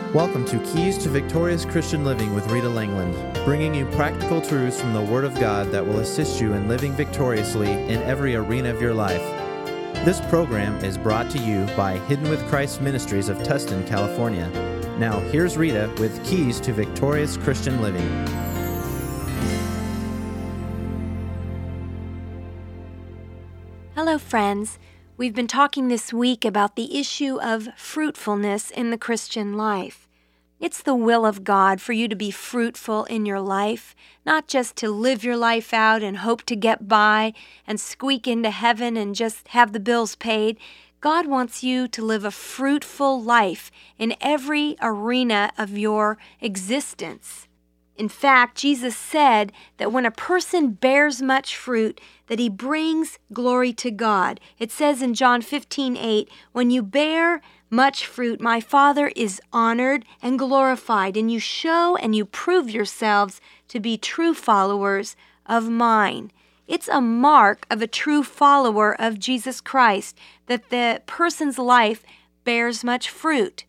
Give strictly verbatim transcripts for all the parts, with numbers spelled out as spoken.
Welcome to Keys to Victorious Christian Living with Rita Langland, bringing you practical truths from the Word of God that will assist you in living victoriously in every arena of your life. This program is brought to you by Hidden with Christ Ministries of Tustin, California. Now, here's Rita with Keys to Victorious Christian Living. Hello, friends. We've been talking this week about the issue of fruitfulness in the Christian life. It's the will of God for you to be fruitful in your life, not just to live your life out and hope to get by and squeak into heaven and just have the bills paid. God wants you to live a fruitful life in every arena of your existence. In fact, Jesus said that when a person bears much fruit, that he brings glory to God. It says in John fifteen eight, when you bear much fruit, my Father is honored and glorified, and you show and you prove yourselves to be true followers of mine. It's a mark of a true follower of Jesus Christ that the person's life bears much fruit.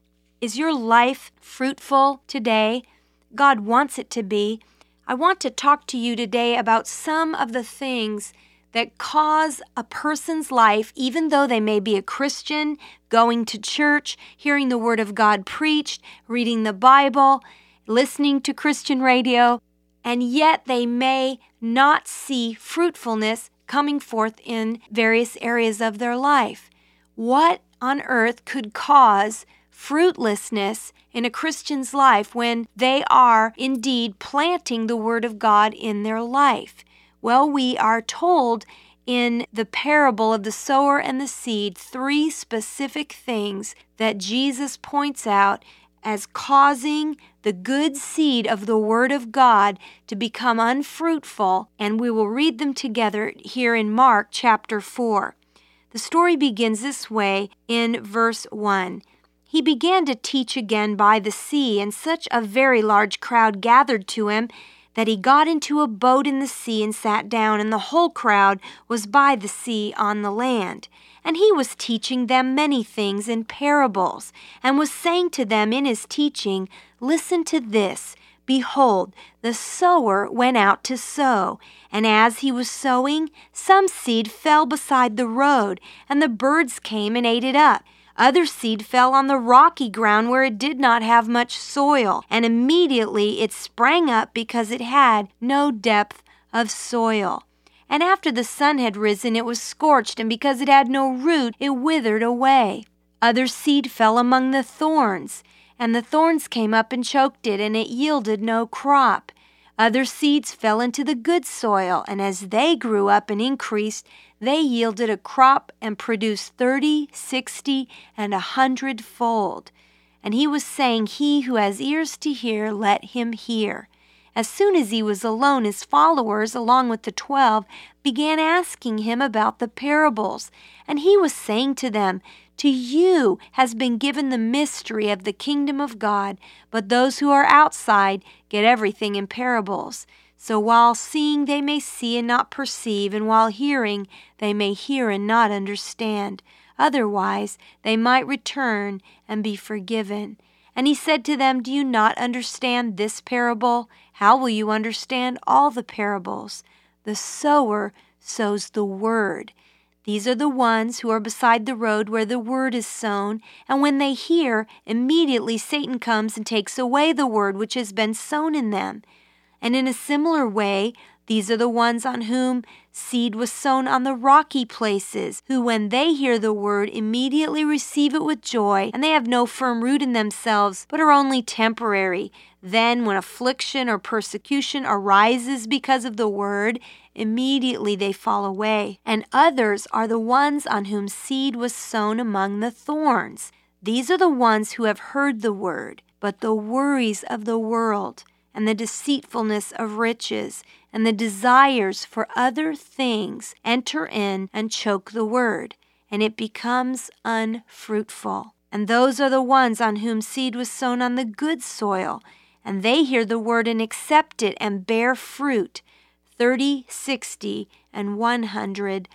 Is your life fruitful today? God wants it to be. I want to talk to you today about some of the things that cause a person's life, even though they may be a Christian, going to church, hearing the Word of God preached, reading the Bible, listening to Christian radio, and yet they may not see fruitfulness coming forth in various areas of their life. What on earth could cause fruitlessness in a Christian's life when they are indeed planting the Word of God in their life? Well, we are told in the parable of the sower and the seed three specific things that Jesus points out as causing the good seed of the Word of God to become unfruitful, and we will read them together here in Mark chapter four. The story begins this way in verse one. He began to teach again by the sea, and such a very large crowd gathered to him that he got into a boat in the sea and sat down, and the whole crowd was by the sea on the land. And he was teaching them many things in parables, and was saying to them in his teaching, listen to this. Behold, the sower went out to sow, and as he was sowing, some seed fell beside the road, and the birds came and ate it up. Other seed fell on the rocky ground where it did not have much soil, and immediately it sprang up because it had no depth of soil. And after the sun had risen, it was scorched, and because it had no root, it withered away. Other seed fell among the thorns, and the thorns came up and choked it, and it yielded no crop. Other seeds fell into the good soil, and as they grew up and increased, they yielded a crop and produced thirty, sixty, and a hundredfold. And he was saying, he who has ears to hear, let him hear. As soon as he was alone, his followers, along with the twelve, began asking him about the parables. And he was saying to them, to you has been given the mystery of the kingdom of God, but those who are outside get everything in parables. So while seeing they may see and not perceive, and while hearing they may hear and not understand. Otherwise they might return and be forgiven. And he said to them, do you not understand this parable? How will you understand all the parables? The sower sows the word. These are the ones who are beside the road where the word is sown, and when they hear, immediately Satan comes and takes away the word which has been sown in them. And in a similar way, these are the ones on whom seed was sown on the rocky places, who when they hear the word immediately receive it with joy, and they have no firm root in themselves, but are only temporary. Then when affliction or persecution arises because of the word, immediately they fall away. And others are the ones on whom seed was sown among the thorns. These are the ones who have heard the word, but the worries of the world, and the deceitfulness of riches, and the desires for other things enter in and choke the word, and it becomes unfruitful. And those are the ones on whom seed was sown on the good soil, and they hear the word and accept it and bear fruit, thirty, sixty, and one hundred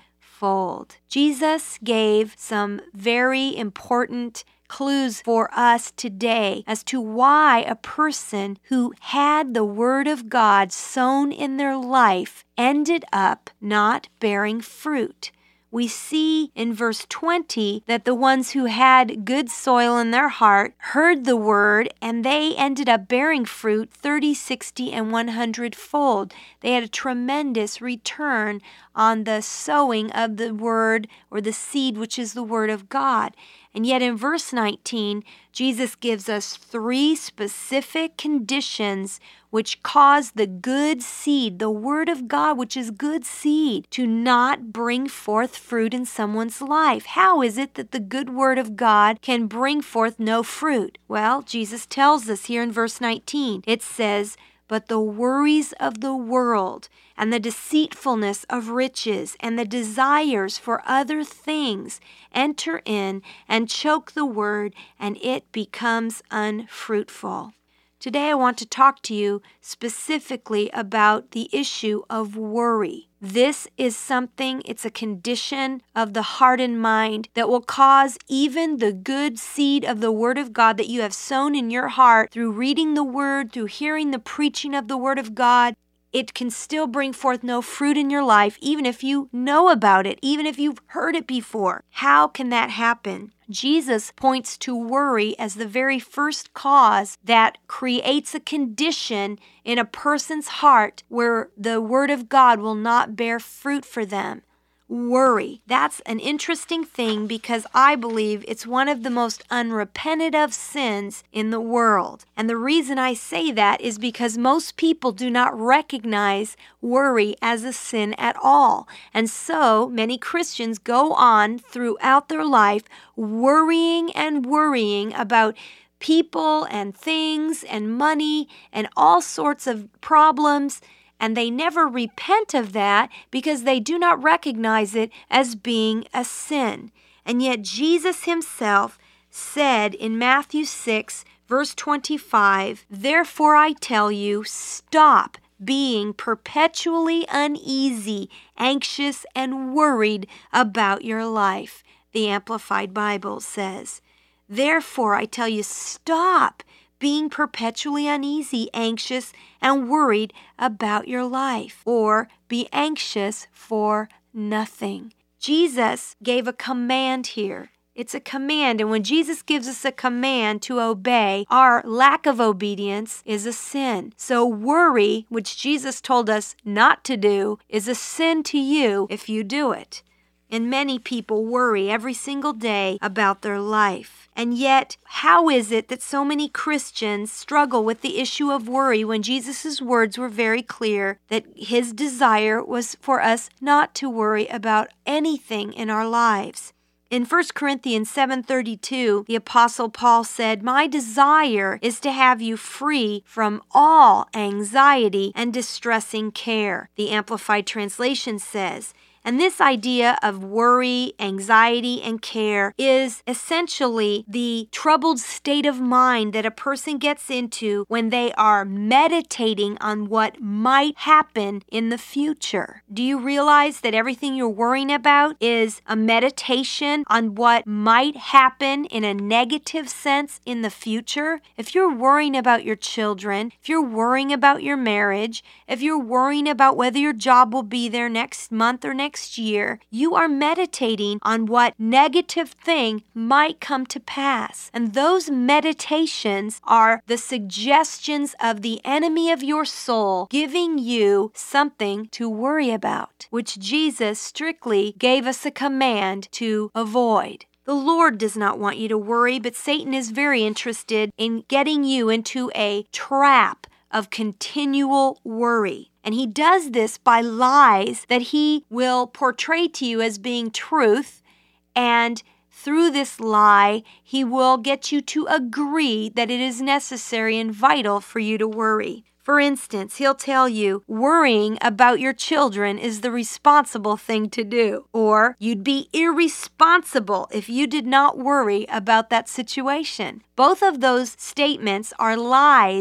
hundredfold. Jesus gave some very important clues for us today as to why a person who had the Word of God sown in their life ended up not bearing fruit. We see in verse twenty that the ones who had good soil in their heart heard the word, and they ended up bearing fruit thirty, sixty, and one hundred fold. They had a tremendous return on the sowing of the word or the seed, which is the word of God. And yet in verse nineteen, Jesus gives us three specific conditions which cause the good seed, the word of God, which is good seed, to not bring forth fruit in someone's life. How is it that the good word of God can bring forth no fruit? Well, Jesus tells us here in verse nineteen. It says, "But the worries of the world and the deceitfulness of riches and the desires for other things enter in and choke the word, and it becomes unfruitful." Today I want to talk to you specifically about the issue of worry. This is something, it's a condition of the heart and mind that will cause even the good seed of the Word of God that you have sown in your heart through reading the Word, through hearing the preaching of the Word of God. It can still bring forth no fruit in your life, even if you know about it, even if you've heard it before. How can that happen? Jesus points to worry as the very first cause that creates a condition in a person's heart where the Word of God will not bear fruit for them. Worry. That's an interesting thing because I believe it's one of the most unrepented of sins in the world. And the reason I say that is because most people do not recognize worry as a sin at all. And so many Christians go on throughout their life worrying and worrying about people and things and money and all sorts of problems. And they never repent of that because they do not recognize it as being a sin. And yet Jesus himself said in Matthew six, verse twenty-five, "Therefore I tell you, stop being perpetually uneasy, anxious, and worried about your life," the Amplified Bible says. Therefore I tell you, stop being perpetually uneasy, anxious, and worried about your life, or be anxious for nothing. Jesus gave a command here. It's a command, and when Jesus gives us a command to obey, our lack of obedience is a sin. So worry, which Jesus told us not to do, is a sin to you if you do it. And many people worry every single day about their life. And yet, how is it that so many Christians struggle with the issue of worry when Jesus' words were very clear that his desire was for us not to worry about anything in our lives? In First Corinthians seven thirty-two, the Apostle Paul said, "My desire is to have you free from all anxiety and distressing care." The Amplified Translation says, and this idea of worry, anxiety, and care is essentially the troubled state of mind that a person gets into when they are meditating on what might happen in the future. Do you realize that everything you're worrying about is a meditation on what might happen in a negative sense in the future? If you're worrying about your children, if you're worrying about your marriage, if you're worrying about whether your job will be there next month or next Next year, you are meditating on what negative thing might come to pass. And those meditations are the suggestions of the enemy of your soul giving you something to worry about, which Jesus strictly gave us a command to avoid. The Lord does not want you to worry, but Satan is very interested in getting you into a trap of continual worry. And he does this by lies that he will portray to you as being truth. And through this lie, he will get you to agree that it is necessary and vital for you to worry. For instance, he'll tell you worrying about your children is the responsible thing to do. Or you'd be irresponsible if you did not worry about that situation. Both of those statements are lies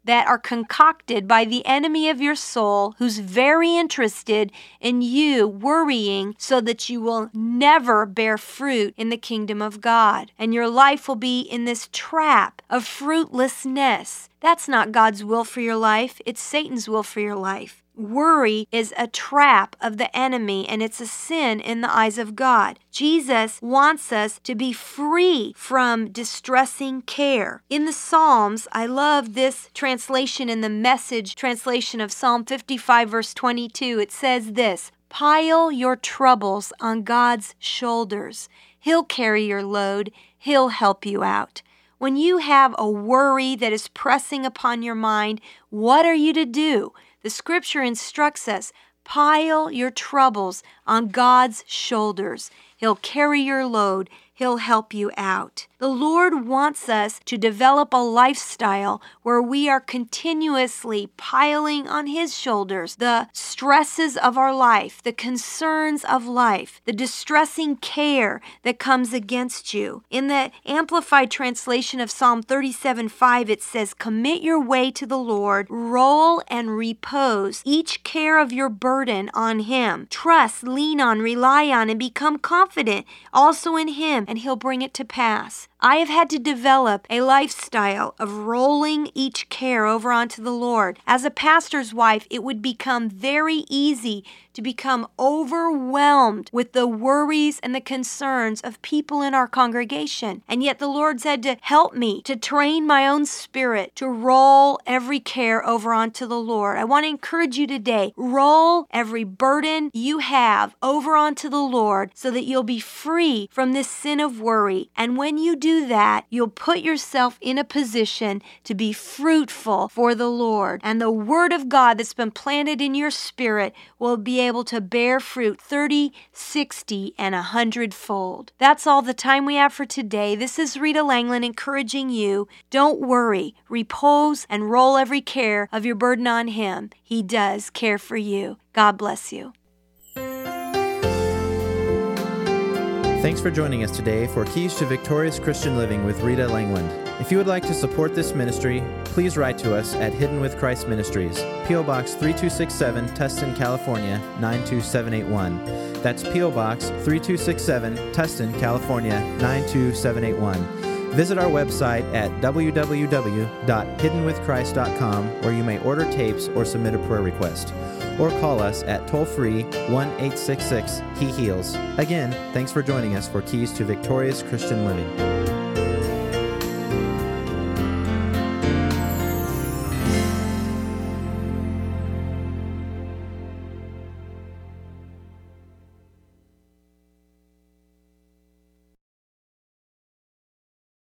that are concocted by the enemy of your soul, who's very interested in you worrying so that you will never bear fruit in the kingdom of God. And your life will be in this trap of fruitlessness. That's not God's will for your life. It's Satan's will for your life. Worry is a trap of the enemy, and it's a sin in the eyes of God. Jesus wants us to be free from distressing care. In the Psalms, I love this translation in the Message translation of Psalm fifty-five, verse twenty-two. It says this, "Pile your troubles on God's shoulders. He'll carry your load. He'll help you out." When you have a worry that is pressing upon your mind, what are you to do? The scripture instructs us, pile your troubles on God's shoulders. He'll carry your load. He'll help you out. The Lord wants us to develop a lifestyle where we are continuously piling on His shoulders the stresses of our life, the concerns of life, the distressing care that comes against you. In the Amplified translation of Psalm thirty-seven five, it says, "Commit your way to the Lord, roll and repose each care of your burden on Him. Trust, lean on, rely on, and become confident also in Him, and He'll bring it to pass." I have had to develop a lifestyle of rolling each care over onto the Lord. As a pastor's wife, it would become very easy to become overwhelmed with the worries and the concerns of people in our congregation. And yet the Lord said to help me to train my own spirit to roll every care over onto the Lord. I want to encourage you today, roll every burden you have over onto the Lord so that you'll be free from this sin of worry. And when you do that, you'll put yourself in a position to be fruitful for the Lord. And the Word of God that's been planted in your spirit will be able to bear fruit thirty, sixty, and a hundredfold. That's all the time we have for today. This is Rita Langland encouraging you, don't worry, repose, and roll every care of your burden on Him. He does care for you. God bless you. Thanks for joining us today for Keys to Victorious Christian Living with Rita Langland. If you would like to support this ministry, please write to us at Hidden with Christ Ministries, P O Box three two six seven, Tustin, California, nine two seven eight one. That's P O Box three two six seven, Tustin, California, nine two seven eight one. Visit our website at w w w dot hidden with christ dot com, where you may order tapes or submit a prayer request. Or call us at toll-free one eight six six, He Heals. Again, thanks for joining us for Keys to Victorious Christian Living.